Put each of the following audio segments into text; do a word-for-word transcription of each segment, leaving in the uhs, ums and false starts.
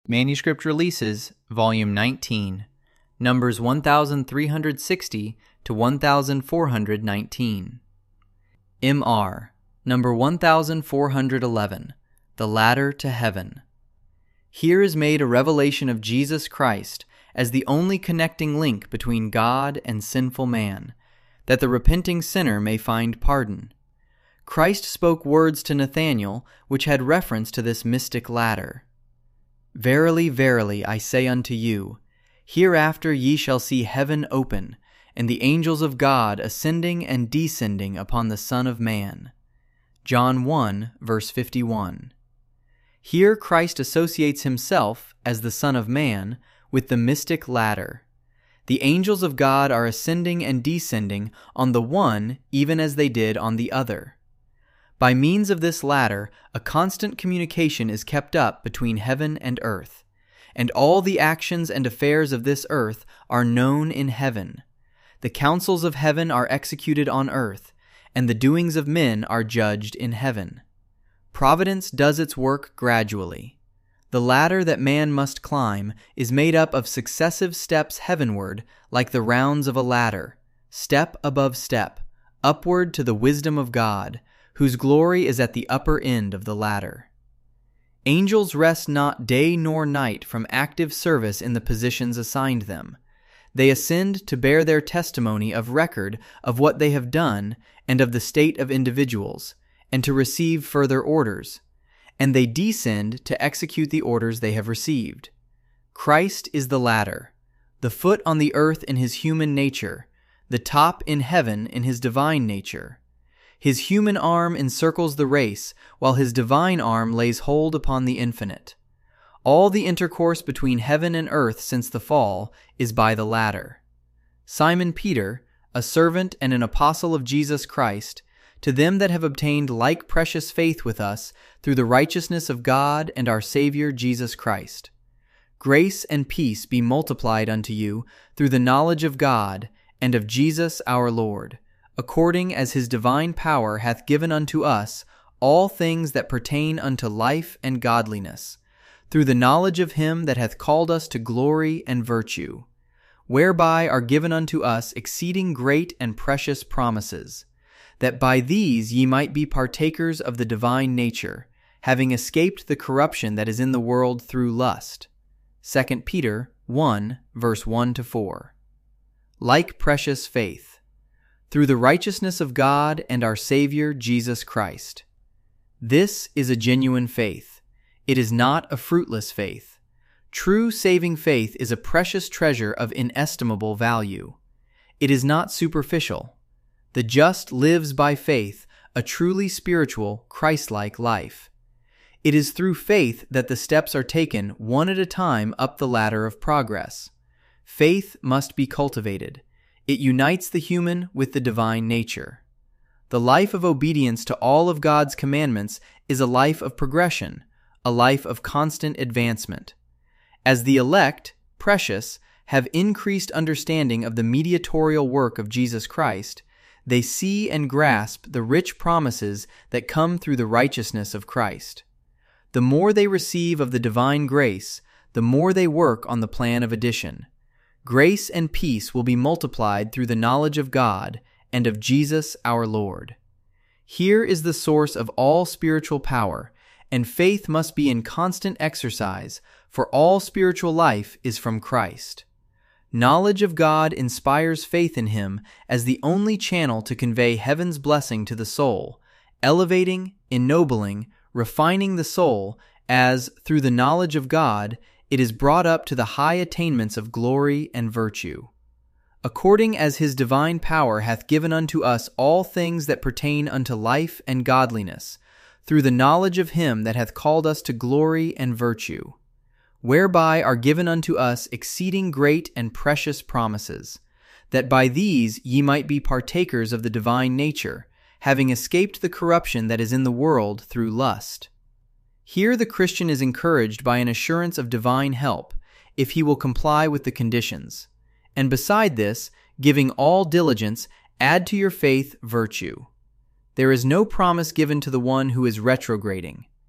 Manuscript Releases, Volume nineteen, numbers one thousand three hundred sixty to one thousand four hundred nineteen. M R, number one thousand four hundred eleven, The Ladder to Heaven. Here is made a revelation of Jesus Christ as the only connecting link between God and sinful man, that the repenting sinner may find pardon. Christ spoke words to Nathanael which had reference to this mystic ladder. Verily, verily, I say unto you, hereafter ye shall see heaven open, and the angels of God ascending and descending upon the Son of Man. John one, verse fifty-one. Here Christ associates himself, as the Son of Man, with the mystic ladder. The angels of God are ascending and descending on the one even as they did on the other. By means of this ladder, a constant communication is kept up between heaven and earth, and all the actions and affairs of this earth are known in heaven. The counsels of heaven are executed on earth, and the doings of men are judged in heaven. Providence does its work gradually. The ladder that man must climb is made up of successive steps heavenward, like the rounds of a ladder, step above step, upward to the wisdom of God, whose glory is at the upper end of the ladder. Angels rest not day nor night from active service in the positions assigned them. They ascend to bear their testimony of record of what they have done and of the state of individuals, and to receive further orders, and they descend to execute the orders they have received. Christ is the ladder, the foot on the earth in his human nature, the top in heaven in his divine nature. His human arm encircles the race, while his divine arm lays hold upon the infinite. All the intercourse between heaven and earth since the fall is by the ladder. Simon Peter, a servant and an apostle of Jesus Christ, to them that have obtained like precious faith with us through the righteousness of God and our Savior Jesus Christ. Grace and peace be multiplied unto you through the knowledge of God and of Jesus our Lord, according as his divine power hath given unto us all things that pertain unto life and godliness, through the knowledge of him that hath called us to glory and virtue, whereby are given unto us exceeding great and precious promises, that by these ye might be partakers of the divine nature, having escaped the corruption that is in the world through lust. Second Peter one, verse one to four. Like precious faith. Through the righteousness of God and our Savior Jesus Christ. This is a genuine faith. It is not a fruitless faith. True saving faith is a precious treasure of inestimable value. It is not superficial. The just lives by faith a truly spiritual, Christ-like life. It is through faith that the steps are taken one at a time up the ladder of progress. Faith must be cultivated. It unites the human with the divine nature. The life of obedience to all of God's commandments is a life of progression, a life of constant advancement. As the elect, precious, have increased understanding of the mediatorial work of Jesus Christ, they see and grasp the rich promises that come through the righteousness of Christ. The more they receive of the divine grace, the more they work on the plan of addition. Grace and peace will be multiplied through the knowledge of God and of Jesus our Lord. Here is the source of all spiritual power, and faith must be in constant exercise, for all spiritual life is from Christ. Knowledge of God inspires faith in him as the only channel to convey heaven's blessing to the soul, elevating, ennobling, refining the soul as, through the knowledge of God, it is brought up to the high attainments of glory and virtue. According as his divine power hath given unto us all things that pertain unto life and godliness, through the knowledge of him that hath called us to glory and virtue, whereby are given unto us exceeding great and precious promises, that by these ye might be partakers of the divine nature, having escaped the corruption that is in the world through lust. Here the Christian is encouraged by an assurance of divine help, if he will comply with the conditions. And beside this, giving all diligence, add to your faith virtue. There is no promise given to the one who is retrograding.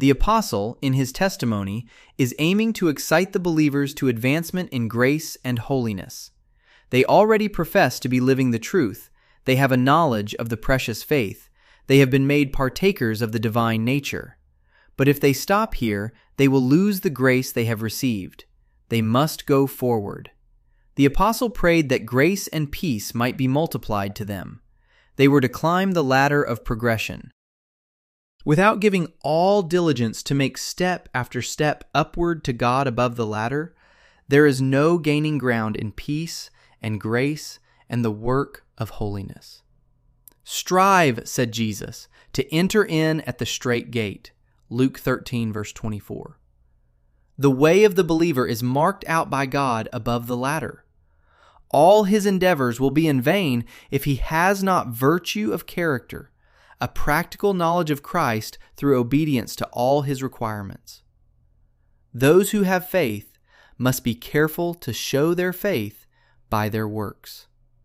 The apostle, in his testimony, is aiming to excite the believers to advancement in grace and holiness. They already profess to be living the truth. They have a knowledge of the precious faith. They have been made partakers of the divine nature. But if they stop here, they will lose the grace they have received. They must go forward. The apostle prayed that grace and peace might be multiplied to them. They were to climb the ladder of progression. Without giving all diligence to make step after step upward to God above the ladder, there is no gaining ground in peace and grace and the work of holiness. Strive, said Jesus, to enter in at the strait gate. Luke thirteen, verse twenty-four. The way of the believer is marked out by God above the ladder. All his endeavors will be in vain if he has not virtue of character, a practical knowledge of Christ through obedience to all his requirements. Those who have faith must be careful to show their faith by their works.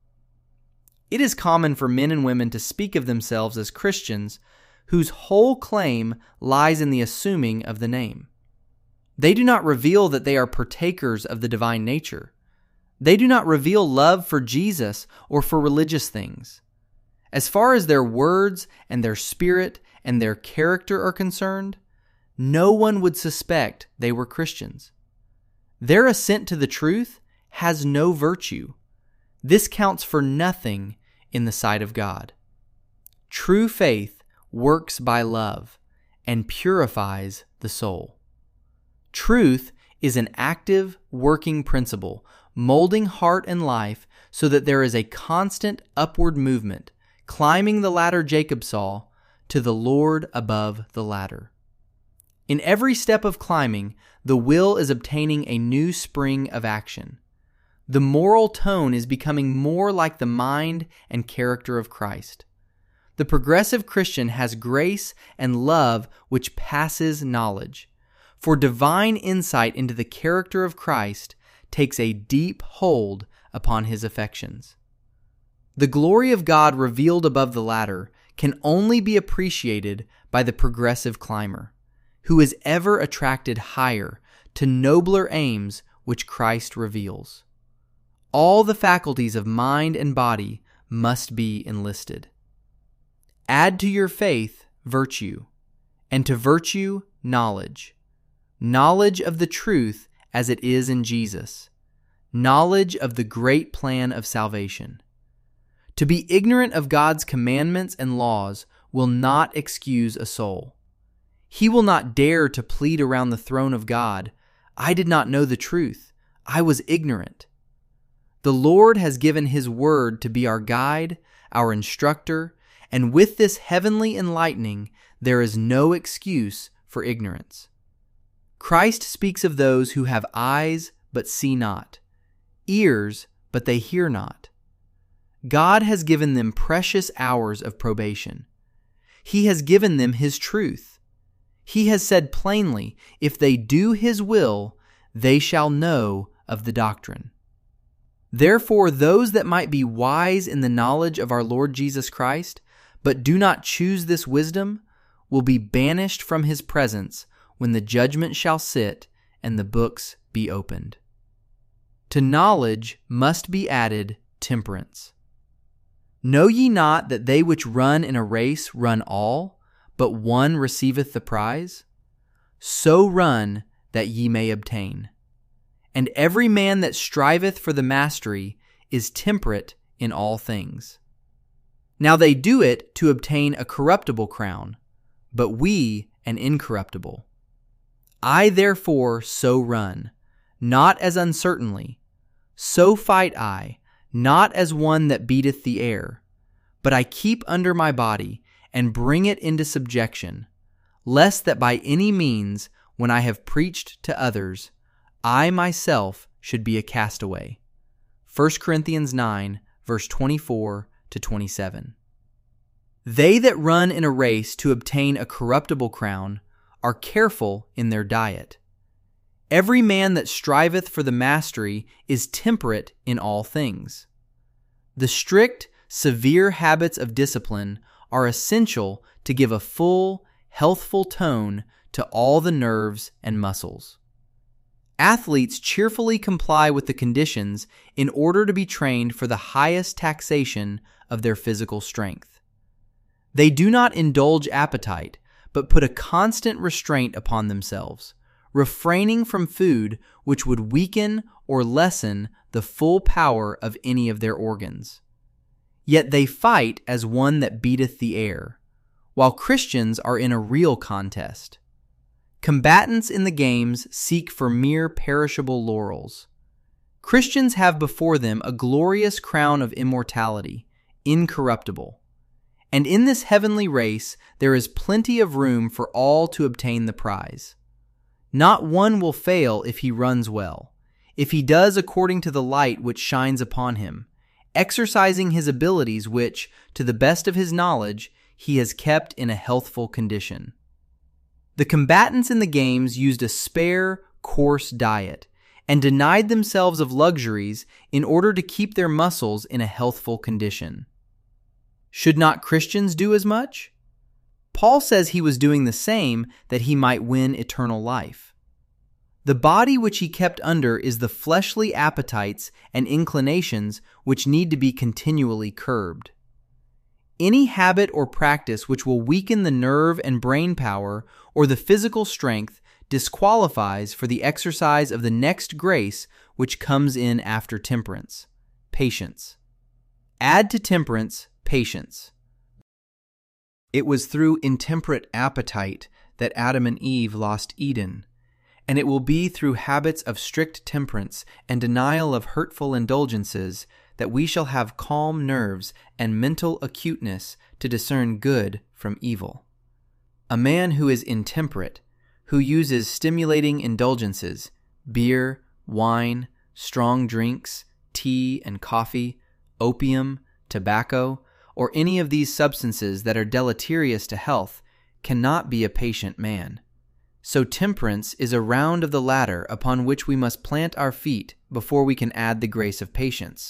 It is common for men and women to speak of themselves as Christians whose whole claim lies in the assuming of the name. They do not reveal that they are partakers of the divine nature. They do not reveal love for Jesus or for religious things. As far as their words and their spirit and their character are concerned, no one would suspect they were Christians. Their assent to the truth has no virtue. This counts for nothing in the sight of God. True faith works by love and purifies the soul. Truth is an active, working principle, molding heart and life so that there is a constant upward movement, climbing the ladder Jacob saw to the Lord above the ladder. In every step of climbing, the will is obtaining a new spring of action. The moral tone is becoming more like the mind and character of Christ. The progressive Christian has grace and love which passes knowledge, for divine insight into the character of Christ takes a deep hold upon his affections. The glory of God revealed above the ladder can only be appreciated by the progressive climber, who is ever attracted higher to nobler aims which Christ reveals. All the faculties of mind and body must be enlisted. Add to your faith virtue, and to virtue knowledge. Knowledge of the truth as it is in Jesus. Knowledge of the great plan of salvation. To be ignorant of God's commandments and laws will not excuse a soul. He will not dare to plead around the throne of God, "I did not know the truth. I was ignorant." The Lord has given His word to be our guide, our instructor, and with this heavenly enlightening, there is no excuse for ignorance. Christ speaks of those who have eyes but see not, ears but they hear not. God has given them precious hours of probation. He has given them His truth. He has said plainly, if they do His will, they shall know of the doctrine. Therefore, those that might be wise in the knowledge of our Lord Jesus Christ, but do not choose this wisdom, will be banished from His presence when the judgment shall sit and the books be opened. To knowledge must be added temperance. Know ye not that they which run in a race run all, but one receiveth the prize? So run that ye may obtain. And every man that striveth for the mastery is temperate in all things. Now they do it to obtain a corruptible crown, but we an incorruptible. I therefore so run, not as uncertainly. So fight I, not as one that beateth the air, but I keep under my body and bring it into subjection, lest that by any means, when I have preached to others, I myself should be a castaway. First Corinthians nine, verse twenty-four to twenty-seven. They that run in a race to obtain a corruptible crown are careful in their diet. Every man that striveth for the mastery is temperate in all things. The strict, severe habits of discipline are essential to give a full, healthful tone to all the nerves and muscles. Athletes cheerfully comply with the conditions in order to be trained for the highest taxation of their physical strength. They do not indulge appetite, but put a constant restraint upon themselves, refraining from food which would weaken or lessen the full power of any of their organs. Yet they fight as one that beateth the air, while Christians are in a real contest. Combatants in the games seek for mere perishable laurels. Christians have before them a glorious crown of immortality, incorruptible. And in this heavenly race there is plenty of room for all to obtain the prize. Not one will fail if he runs well, if he does according to the light which shines upon him, exercising his abilities which, to the best of his knowledge, he has kept in a healthful condition. The combatants in the games used a spare, coarse diet and denied themselves of luxuries in order to keep their muscles in a healthful condition. Should not Christians do as much? Paul says he was doing the same that he might win eternal life. The body which he kept under is the fleshly appetites and inclinations which need to be continually curbed. Any habit or practice which will weaken the nerve and brain power or the physical strength disqualifies for the exercise of the next grace which comes in after temperance, patience. Add to temperance, patience. It was through intemperate appetite that Adam and Eve lost Eden, and it will be through habits of strict temperance and denial of hurtful indulgences that we shall have calm nerves and mental acuteness to discern good from evil. A man who is intemperate, who uses stimulating indulgences, beer, wine, strong drinks, tea and coffee, opium, tobacco, or any of these substances that are deleterious to health, cannot be a patient man. So temperance is a round of the ladder upon which we must plant our feet before we can add the grace of patience.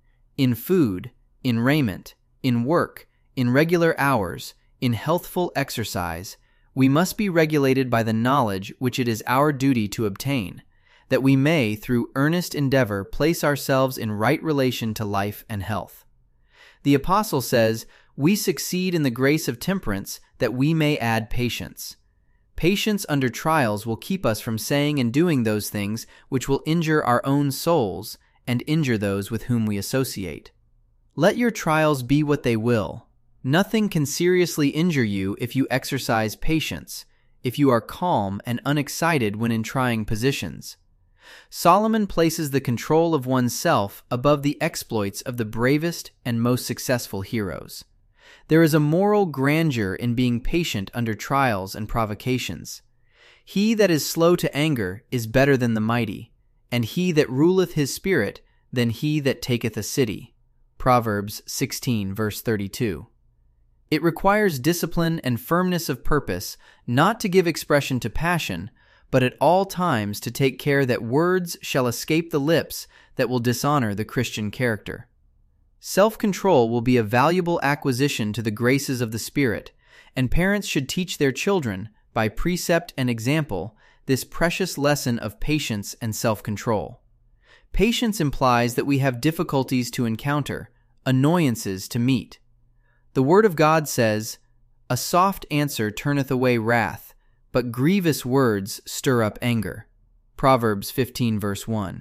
In food, in raiment, in work, in regular hours, in healthful exercise, we must be regulated by the knowledge which it is our duty to obtain, that we may, through earnest endeavor, place ourselves in right relation to life and health. The apostle says, "We succeed in the grace of temperance, that we may add patience." Patience under trials will keep us from saying and doing those things which will injure our own souls and injure those with whom we associate. Let your trials be what they will. Nothing can seriously injure you if you exercise patience, if you are calm and unexcited when in trying positions. Solomon places the control of oneself above the exploits of the bravest and most successful heroes. There is a moral grandeur in being patient under trials and provocations. He that is slow to anger is better than the mighty, and he that ruleth his spirit than he that taketh a city. Proverbs sixteen, verse thirty-two. It requires discipline and firmness of purpose not to give expression to passion, but at all times to take care that words shall escape the lips that will dishonor the Christian character. Self-control will be a valuable acquisition to the graces of the Spirit, and parents should teach their children, by precept and example, this precious lesson of patience and self-control. Patience implies that we have difficulties to encounter, annoyances to meet. The Word of God says, "A soft answer turneth away wrath, but grievous words stir up anger." Proverbs fifteen, verse one.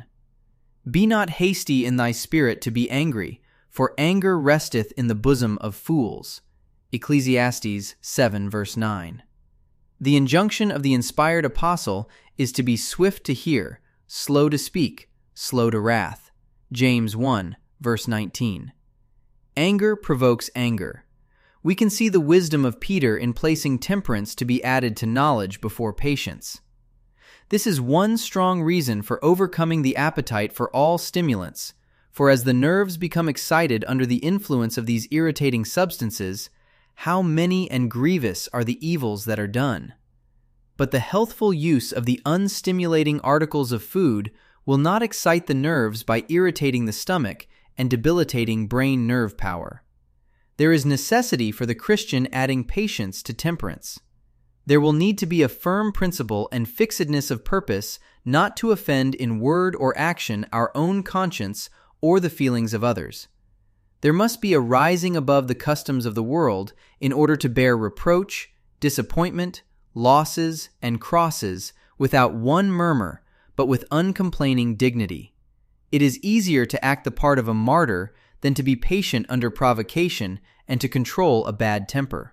Be not hasty in thy spirit to be angry, for anger resteth in the bosom of fools. Ecclesiastes seven, verse nine. The injunction of the inspired apostle is to be swift to hear, slow to speak, slow to wrath. James one, verse nineteen. Anger provokes anger. We can see the wisdom of Peter in placing temperance to be added to knowledge before patience. This is one strong reason for overcoming the appetite for all stimulants, for as the nerves become excited under the influence of these irritating substances, how many and grievous are the evils that are done. But the healthful use of the unstimulating articles of food will not excite the nerves by irritating the stomach and debilitating brain nerve power. There is necessity for the Christian adding patience to temperance. There will need to be a firm principle and fixedness of purpose not to offend in word or action our own conscience or the feelings of others. There must be a rising above the customs of the world in order to bear reproach, disappointment, losses, and crosses without one murmur, but with uncomplaining dignity. It is easier to act the part of a martyr than to be patient under provocation and to control a bad temper.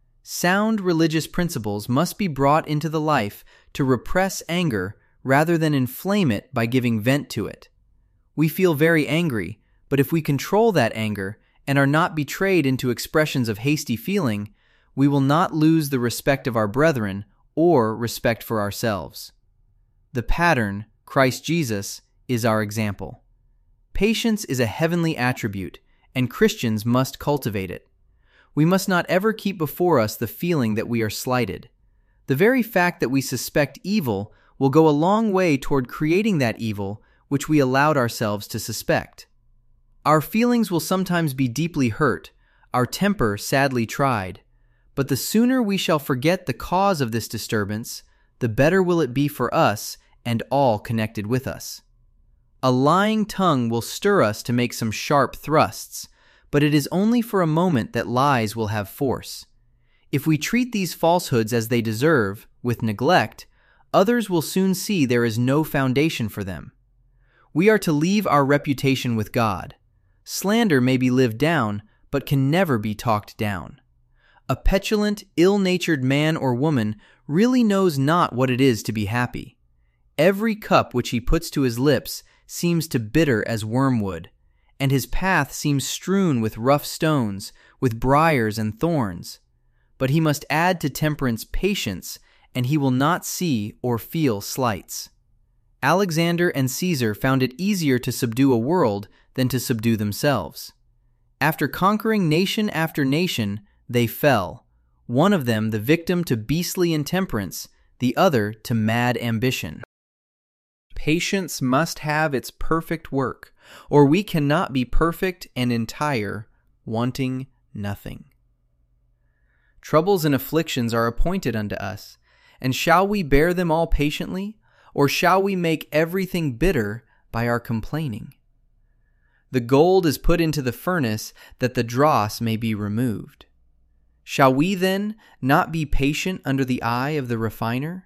Sound religious principles must be brought into the life to repress anger rather than inflame it by giving vent to it. We feel very angry, but if we control that anger and are not betrayed into expressions of hasty feeling, we will not lose the respect of our brethren or respect for ourselves. The pattern, Christ Jesus, is our example. Patience is a heavenly attribute, and Christians must cultivate it. We must not ever keep before us the feeling that we are slighted. The very fact that we suspect evil will go a long way toward creating that evil which we allowed ourselves to suspect. Our feelings will sometimes be deeply hurt, our temper sadly tried, but the sooner we shall forget the cause of this disturbance, the better will it be for us and all connected with us. A lying tongue will stir us to make some sharp thrusts, but it is only for a moment that lies will have force. If we treat these falsehoods as they deserve, with neglect, others will soon see there is no foundation for them. We are to leave our reputation with God. Slander may be lived down, but can never be talked down. A petulant, ill-natured man or woman really knows not what it is to be happy. Every cup which he puts to his lips seems to bitter as wormwood, and his path seems strewn with rough stones, with briars and thorns. But he must add to temperance patience, and he will not see or feel slights. Alexander and Caesar found it easier to subdue a world than to subdue themselves. After conquering nation after nation, they fell, one of them the victim to beastly intemperance, the other to mad ambition. Patience must have its perfect work, or we cannot be perfect and entire, wanting nothing. Troubles and afflictions are appointed unto us, and shall we bear them all patiently, or shall we make everything bitter by our complaining? The gold is put into the furnace that the dross may be removed. Shall we then not be patient under the eye of the refiner?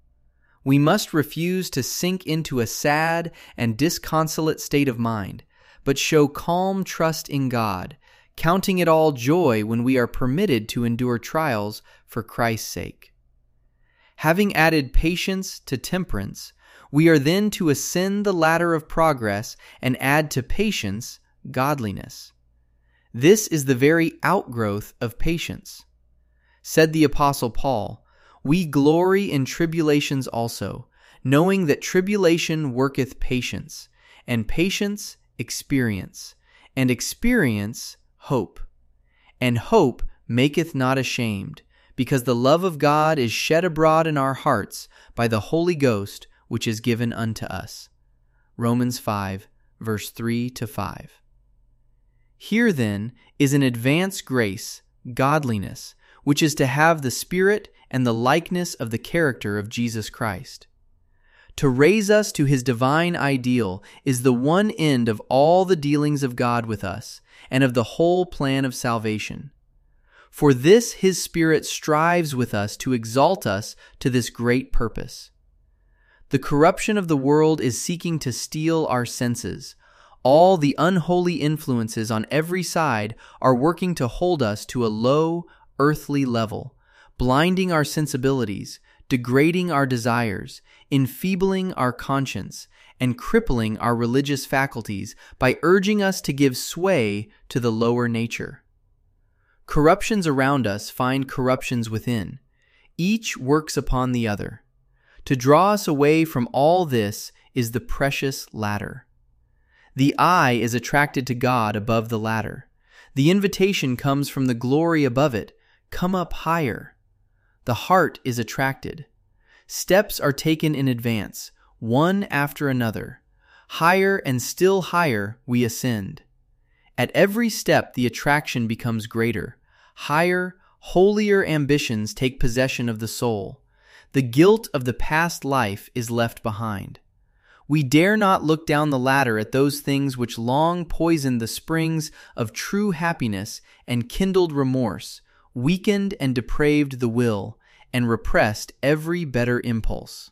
We must refuse to sink into a sad and disconsolate state of mind, but show calm trust in God, counting it all joy when we are permitted to endure trials for Christ's sake. Having added patience to temperance, we are then to ascend the ladder of progress and add to patience godliness. This is the very outgrowth of patience. Said the Apostle Paul, "We glory in tribulations also, knowing that tribulation worketh patience, and patience experience, and experience hope. And hope maketh not ashamed, because the love of God is shed abroad in our hearts by the Holy Ghost, which is given unto us." Romans five, verse three to five. Here then is an advance grace, godliness, which is to have the spirit and the likeness of the character of Jesus Christ. To raise us to his divine ideal is the one end of all the dealings of God with us and of the whole plan of salvation. For this his Spirit strives with us to exalt us to this great purpose. The corruption of the world is seeking to steal our senses. All the unholy influences on every side are working to hold us to a low, earthly level, blinding our sensibilities, degrading our desires, enfeebling our conscience, and crippling our religious faculties by urging us to give sway to the lower nature. Corruptions around us find corruptions within. Each works upon the other. To draw us away from all this is the precious ladder. The eye is attracted to God above the ladder. The invitation comes from the glory above it. Come up higher. The heart is attracted. Steps are taken in advance, one after another. Higher and still higher we ascend. At every step the attraction becomes greater. Higher, holier ambitions take possession of the soul. The guilt of the past life is left behind. We dare not look down the ladder at those things which long poisoned the springs of true happiness and kindled remorse, weakened and depraved the will, and repressed every better impulse.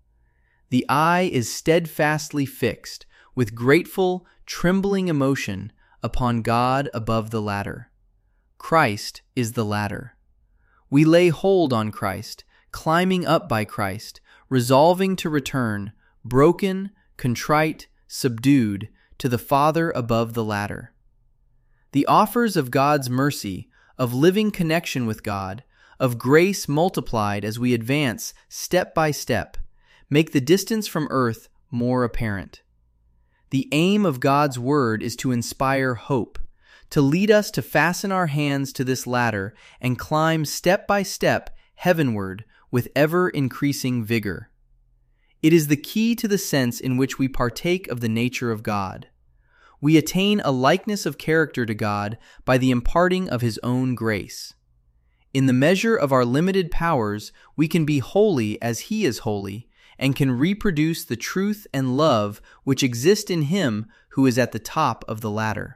The eye is steadfastly fixed, with grateful, trembling emotion, upon God above the ladder. Christ is the ladder. We lay hold on Christ, climbing up by Christ, resolving to return, broken, contrite, subdued, to the Father above the ladder. The offers of God's mercy, of living connection with God, of grace multiplied as we advance step by step, make the distance from earth more apparent. The aim of God's Word is to inspire hope, to lead us to fasten our hands to this ladder and climb step by step heavenward with ever-increasing vigor. It is the key to the sense in which we partake of the nature of God. We attain a likeness of character to God by the imparting of His own grace. In the measure of our limited powers, we can be holy as He is holy, and can reproduce the truth and love which exist in Him who is at the top of the ladder.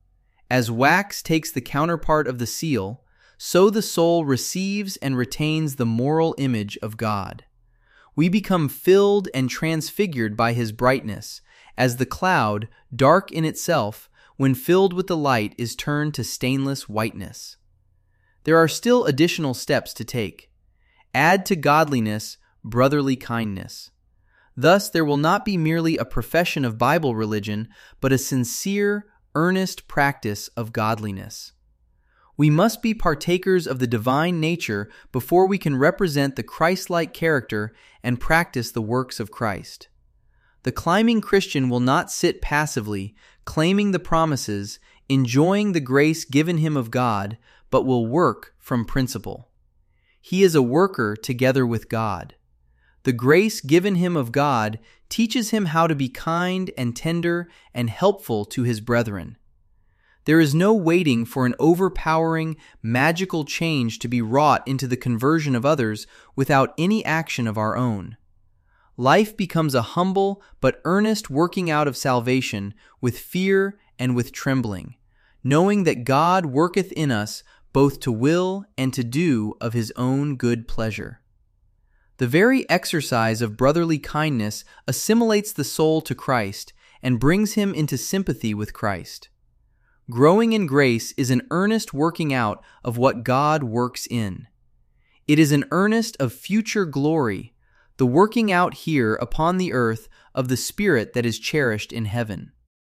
As wax takes the counterpart of the seal, so the soul receives and retains the moral image of God. We become filled and transfigured by His brightness, as the cloud, dark in itself, when filled with the light, is turned to stainless whiteness. There are still additional steps to take. Add to godliness brotherly kindness. Thus there will not be merely a profession of Bible religion, but a sincere, earnest practice of godliness. We must be partakers of the divine nature before we can represent the Christ-like character and practice the works of Christ. The climbing Christian will not sit passively, claiming the promises, enjoying the grace given him of God, but will work from principle. He is a worker together with God. The grace given him of God teaches him how to be kind and tender and helpful to his brethren. There is no waiting for an overpowering, magical change to be wrought into the conversion of others without any action of our own. Life becomes a humble but earnest working out of salvation with fear and with trembling, knowing that God worketh in us both to will and to do of His own good pleasure. The very exercise of brotherly kindness assimilates the soul to Christ and brings him into sympathy with Christ. Growing in grace is an earnest working out of what God works in. It is an earnest of future glory, the working out here upon the earth of the Spirit that is cherished in heaven.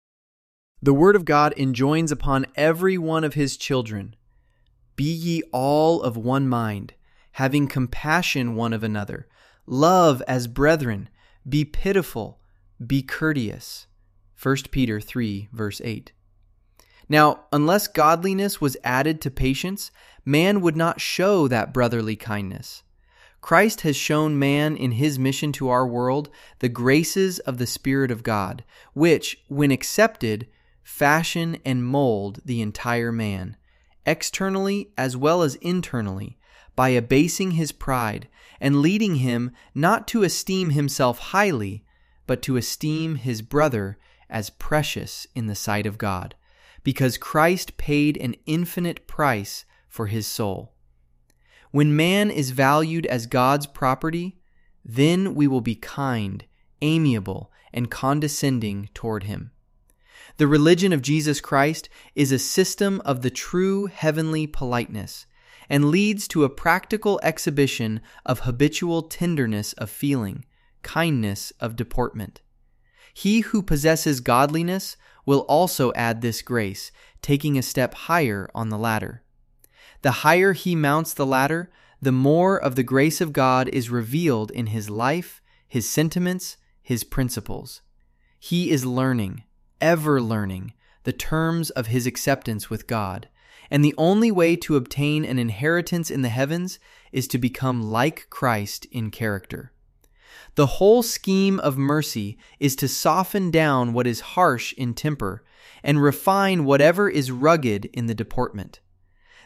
The Word of God enjoins upon every one of His children, "Be ye all of one mind, having compassion one of another, love as brethren, be pitiful, be courteous." First Peter three, verse eight. Now, unless godliness was added to patience, man would not show that brotherly kindness. Christ has shown man in His mission to our world the graces of the Spirit of God, which, when accepted, fashion and mold the entire man, externally as well as internally, by abasing his pride and leading him not to esteem himself highly, but to esteem his brother as precious in the sight of God, because Christ paid an infinite price for his soul. When man is valued as God's property, then we will be kind, amiable, and condescending toward him. The religion of Jesus Christ is a system of the true heavenly politeness, and leads to a practical exhibition of habitual tenderness of feeling, kindness of deportment. He who possesses godliness will also add this grace, taking a step higher on the ladder. The higher he mounts the ladder, the more of the grace of God is revealed in his life, his sentiments, his principles. He is learning, ever learning, the terms of his acceptance with God, and the only way to obtain an inheritance in the heavens is to become like Christ in character. The whole scheme of mercy is to soften down what is harsh in temper and refine whatever is rugged in the deportment.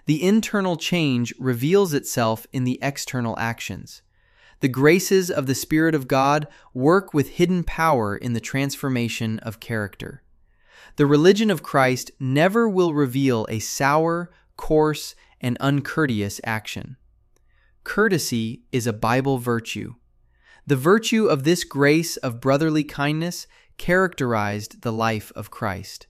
The internal change reveals itself in the external actions. The graces of the Spirit of God work with hidden power in the transformation of character. The religion of Christ never will reveal a sour, coarse, and uncourteous action. Courtesy is a Bible virtue. The virtue of this grace of brotherly kindness characterized the life of Christ.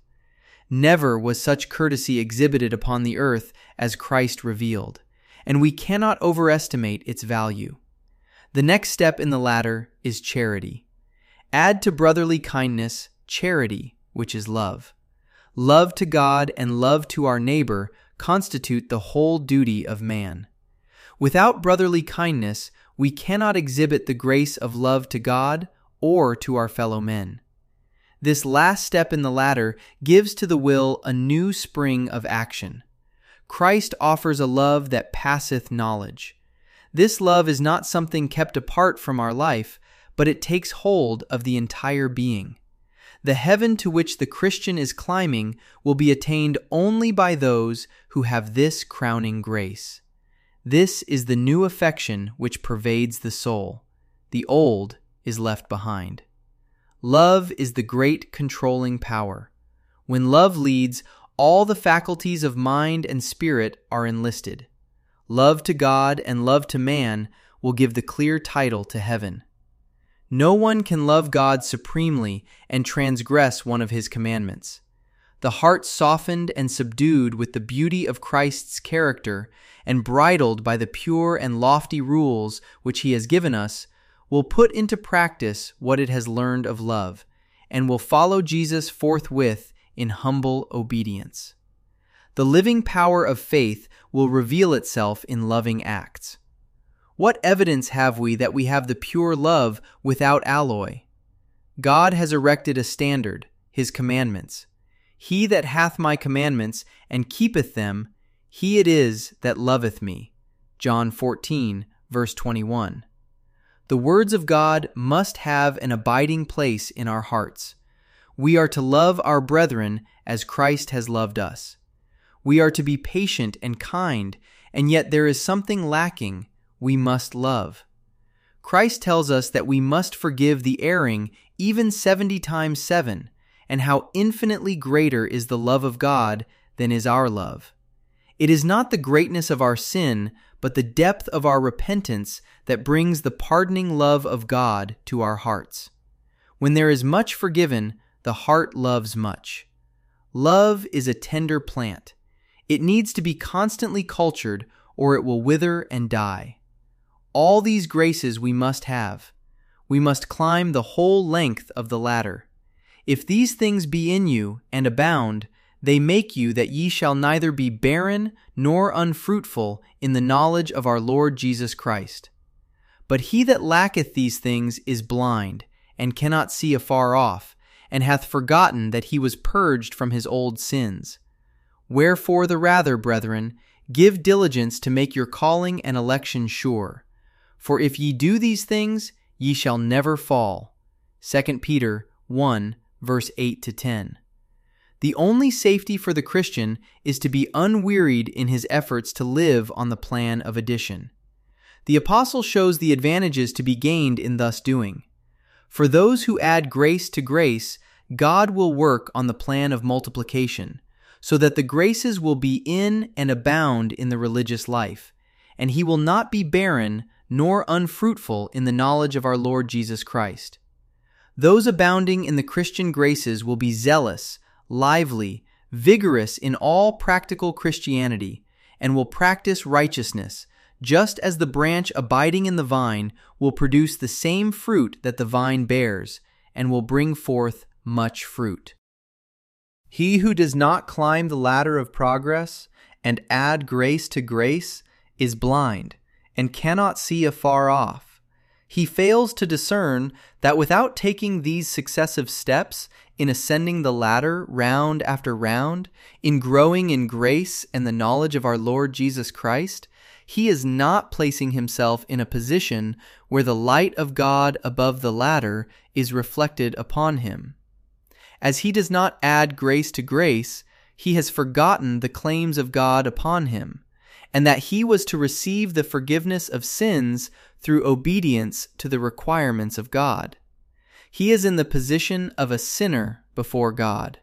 Never was such courtesy exhibited upon the earth as Christ revealed, and we cannot overestimate its value. The next step in the ladder is charity. Add to brotherly kindness charity, which is love. Love to God and love to our neighbor constitute the whole duty of man. Without brotherly kindness, we cannot exhibit the grace of love to God or to our fellow men. This last step in the ladder gives to the will a new spring of action. Christ offers a love that passeth knowledge. This love is not something kept apart from our life, but it takes hold of the entire being. The heaven to which the Christian is climbing will be attained only by those who have this crowning grace. This is the new affection which pervades the soul. The old is left behind. Love is the great controlling power. When love leads, all the faculties of mind and spirit are enlisted. Love to God and love to man will give the clear title to heaven. No one can love God supremely and transgress one of his commandments. The heart softened and subdued with the beauty of Christ's character and bridled by the pure and lofty rules which he has given us will put into practice what it has learned of love, and will follow Jesus forthwith in humble obedience. The living power of faith will reveal itself in loving acts. What evidence have we that we have the pure love without alloy? God has erected a standard, his commandments. He that hath my commandments and keepeth them, he it is that loveth me. John fourteen, verse twenty-one. The words of God must have an abiding place in our hearts. We are to love our brethren as Christ has loved us. We are to be patient and kind, and yet there is something lacking. We must love. Christ tells us that we must forgive the erring even seventy times seven, and how infinitely greater is the love of God than is our love. It is not the greatness of our sin, but the depth of our repentance that brings the pardoning love of God to our hearts. When there is much forgiven, the heart loves much. Love is a tender plant. It needs to be constantly cultured, or it will wither and die. All these graces we must have. We must climb the whole length of the ladder. If these things be in you and abound, they make you that ye shall neither be barren nor unfruitful in the knowledge of our Lord Jesus Christ. But he that lacketh these things is blind, and cannot see afar off, and hath forgotten that he was purged from his old sins. Wherefore the rather, brethren, give diligence to make your calling and election sure. For if ye do these things, ye shall never fall. Second Peter one, verse eight to ten. The only safety for the Christian is to be unwearied in his efforts to live on the plan of addition. The apostle shows the advantages to be gained in thus doing. For those who add grace to grace, God will work on the plan of multiplication, so that the graces will be in and abound in the religious life, and he will not be barren nor unfruitful in the knowledge of our Lord Jesus Christ. Those abounding in the Christian graces will be zealous, lively, vigorous in all practical Christianity, and will practice righteousness, just as the branch abiding in the vine will produce the same fruit that the vine bears, and will bring forth much fruit. He who does not climb the ladder of progress and add grace to grace is blind and cannot see afar off. He fails to discern that without taking these successive steps in ascending the ladder round after round, in growing in grace and the knowledge of our Lord Jesus Christ, he is not placing himself in a position where the light of God above the ladder is reflected upon him. As he does not add grace to grace, he has forgotten the claims of God upon him, and that he was to receive the forgiveness of sins through obedience to the requirements of God. He is in the position of a sinner before God.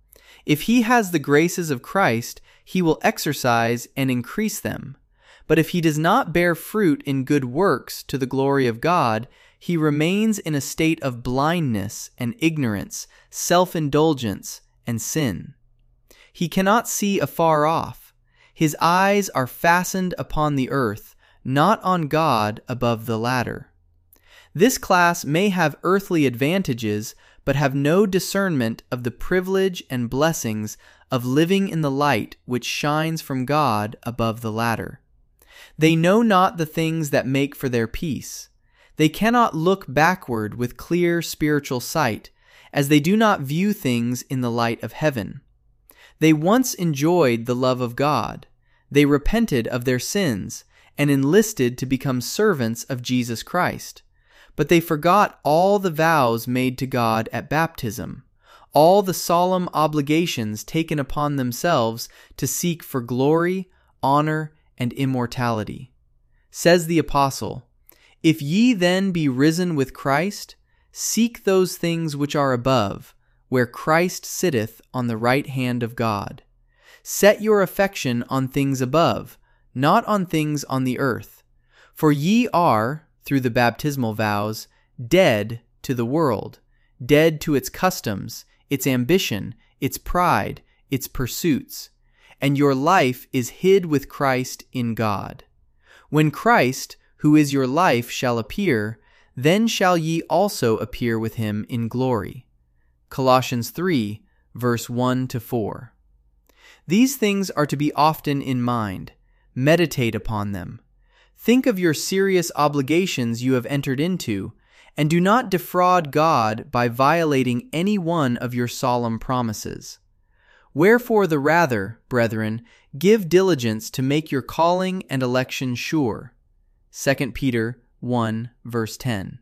If he has the graces of Christ, he will exercise and increase them. But if he does not bear fruit in good works to the glory of God, he remains in a state of blindness and ignorance, self-indulgence, and sin. He cannot see afar off. His eyes are fastened upon the earth, not on God above the ladder. This class may have earthly advantages, but have no discernment of the privilege and blessings of living in the light which shines from God above the ladder. They know not the things that make for their peace. They cannot look backward with clear spiritual sight, as they do not view things in the light of heaven. They once enjoyed the love of God. They repented of their sins and enlisted to become servants of Jesus Christ. But they forgot all the vows made to God at baptism, all the solemn obligations taken upon themselves to seek for glory, honor, and immortality. Says the apostle, "If ye then be risen with Christ, seek those things which are above, where Christ sitteth on the right hand of God. Set your affection on things above, not on things on the earth. For ye are, through the baptismal vows, dead to the world, dead to its customs, its ambition, its pride, its pursuits, and your life is hid with Christ in God. When Christ, who is your life, shall appear, then shall ye also appear with him in glory." Colossians three, verse one to four. These things are to be often in mind. Meditate upon them. Think of your serious obligations you have entered into, and do not defraud God by violating any one of your solemn promises. Wherefore the rather, brethren, give diligence to make your calling and election sure. Second Peter one, verse ten.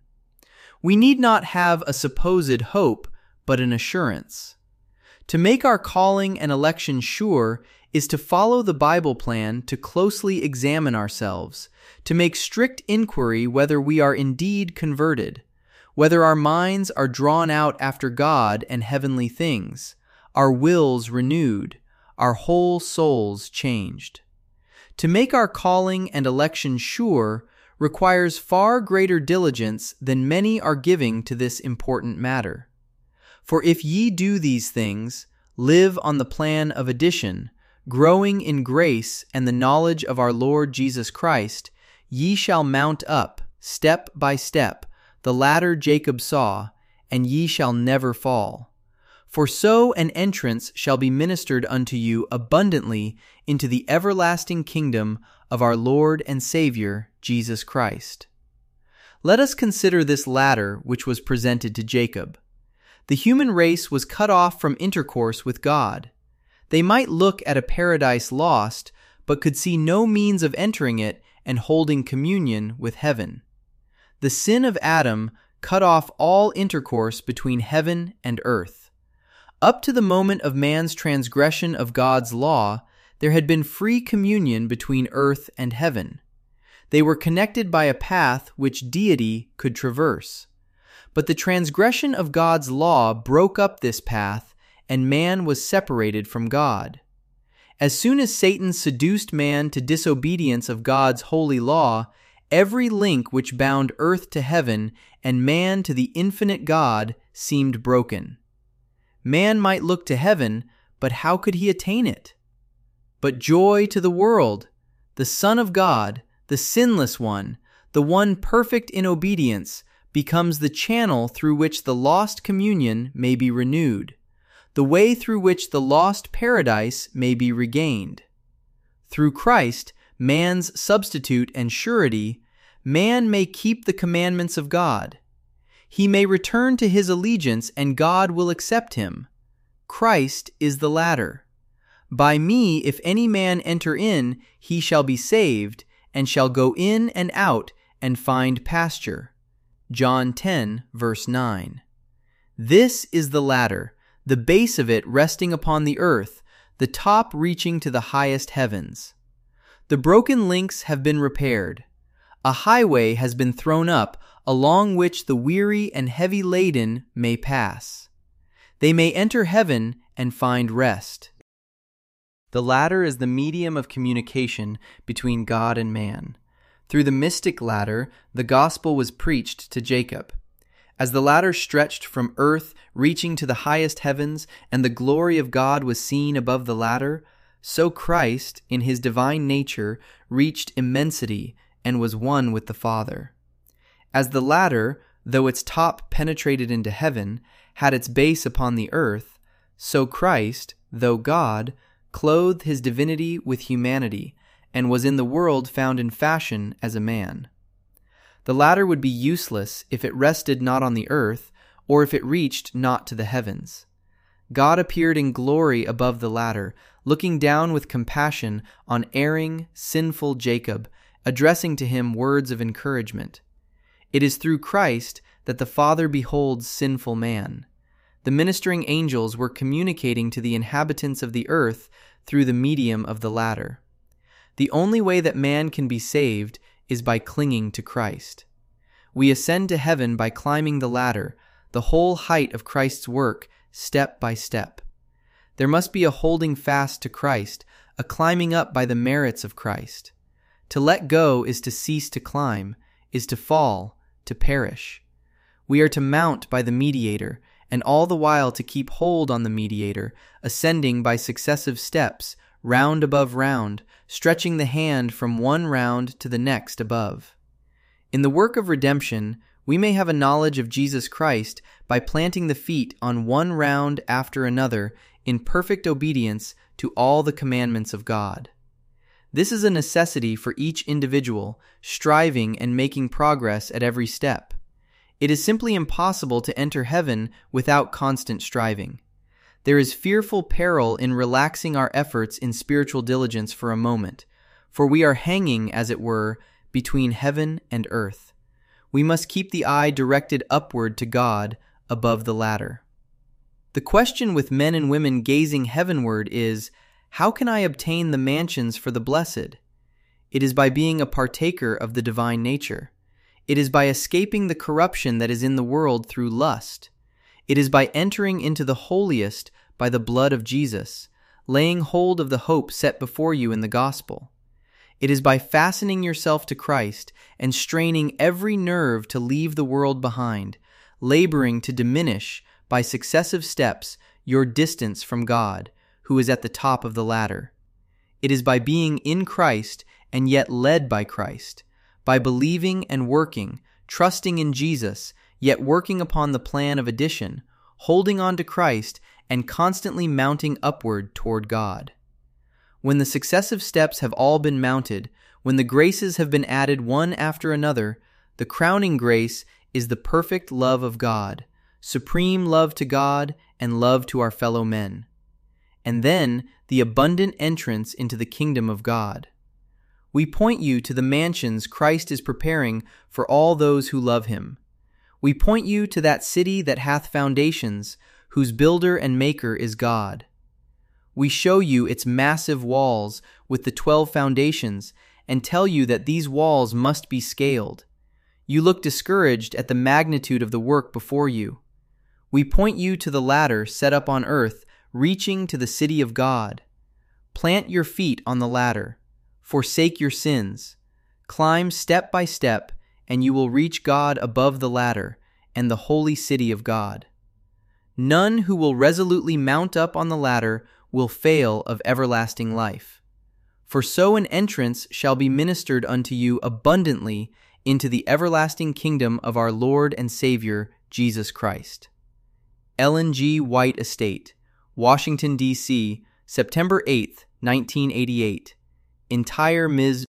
We need not have a supposed hope, but an assurance. To make our calling and election sure is to follow the Bible plan to closely examine ourselves, to make strict inquiry whether we are indeed converted, whether our minds are drawn out after God and heavenly things, our wills renewed, our whole souls changed. To make our calling and election sure requires far greater diligence than many are giving to this important matter. For if ye do these things, live on the plan of addition, growing in grace and the knowledge of our Lord Jesus Christ, ye shall mount up, step by step, the ladder Jacob saw, and ye shall never fall. For so an entrance shall be ministered unto you abundantly into the everlasting kingdom of our Lord and Savior, Jesus Christ. Let us consider this ladder which was presented to Jacob. The human race was cut off from intercourse with God. They might look at a paradise lost, but could see no means of entering it and holding communion with heaven. The sin of Adam cut off all intercourse between heaven and earth. Up to the moment of man's transgression of God's law, there had been free communion between earth and heaven. They were connected by a path which deity could traverse. But the transgression of God's law broke up this path, and man was separated from God. As soon as Satan seduced man to disobedience of God's holy law, every link which bound earth to heaven and man to the infinite God seemed broken. Man might look to heaven, but how could he attain it? But joy to the world! The Son of God, the sinless one, the one perfect in obedience, becomes the channel through which the lost communion may be renewed, the way through which the lost paradise may be regained. Through Christ, man's substitute and surety, man may keep the commandments of God. He may return to his allegiance, and God will accept him. Christ is the ladder. By me, if any man enter in, he shall be saved, and shall go in and out and find pasture. John ten, verse nine. This is the ladder, the base of it resting upon the earth, the top reaching to the highest heavens. The broken links have been repaired. A highway has been thrown up along which the weary and heavy laden may pass. They may enter heaven and find rest. The ladder is the medium of communication between God and man. Through the mystic ladder, the gospel was preached to Jacob. As the ladder stretched from earth, reaching to the highest heavens, and the glory of God was seen above the ladder, so Christ, in his divine nature, reached immensity and was one with the Father. As the ladder, though its top penetrated into heaven, had its base upon the earth, so Christ, though God, clothed his divinity with humanity, and was in the world found in fashion as a man. The ladder would be useless if it rested not on the earth, or if it reached not to the heavens. God appeared in glory above the ladder, looking down with compassion on erring, sinful Jacob, addressing to him words of encouragement. It is through Christ that the Father beholds sinful man. The ministering angels were communicating to the inhabitants of the earth through the medium of the ladder. The only way that man can be saved is by clinging to Christ. We ascend to heaven by climbing the ladder, the whole height of Christ's work, step by step. There must be a holding fast to Christ, a climbing up by the merits of Christ. To let go is to cease to climb, is to fall, to perish. We are to mount by the mediator, and all the while to keep hold on the mediator, ascending by successive steps, round above round, stretching the hand from one round to the next above. In the work of redemption, we may have a knowledge of Jesus Christ by planting the feet on one round after another in perfect obedience to all the commandments of God. This is a necessity for each individual, striving and making progress at every step. It is simply impossible to enter heaven without constant striving. There is fearful peril in relaxing our efforts in spiritual diligence for a moment, for we are hanging, as it were, between heaven and earth. We must keep the eye directed upward to God above the ladder. The question with men and women gazing heavenward is, how can I obtain the mansions for the blessed? It is by being a partaker of the divine nature. It is by escaping the corruption that is in the world through lust. It is by entering into the holiest by the blood of Jesus, laying hold of the hope set before you in the gospel. It is by fastening yourself to Christ and straining every nerve to leave the world behind, laboring to diminish, by successive steps, your distance from God, who is at the top of the ladder. It is by being in Christ and yet led by Christ, by believing and working, trusting in Jesus, yet working upon the plan of addition, holding on to Christ, and constantly mounting upward toward God. When the successive steps have all been mounted, when the graces have been added one after another, the crowning grace is the perfect love of God, supreme love to God and love to our fellow men. And then the abundant entrance into the kingdom of God. We point you to the mansions Christ is preparing for all those who love him. We point you to that city that hath foundations, whose builder and maker is God. We show you its massive walls with the twelve foundations and tell you that these walls must be scaled. You look discouraged at the magnitude of the work before you. We point you to the ladder set up on earth, reaching to the city of God. Plant your feet on the ladder. Forsake your sins. Climb step by step, and you will reach God above the ladder and the holy city of God. None who will resolutely mount up on the ladder will fail of everlasting life. For so an entrance shall be ministered unto you abundantly into the everlasting kingdom of our Lord and Savior, Jesus Christ. Ellen G. White Estate, Washington, D C, September eighth, nineteen eighty-eight. Entire Miz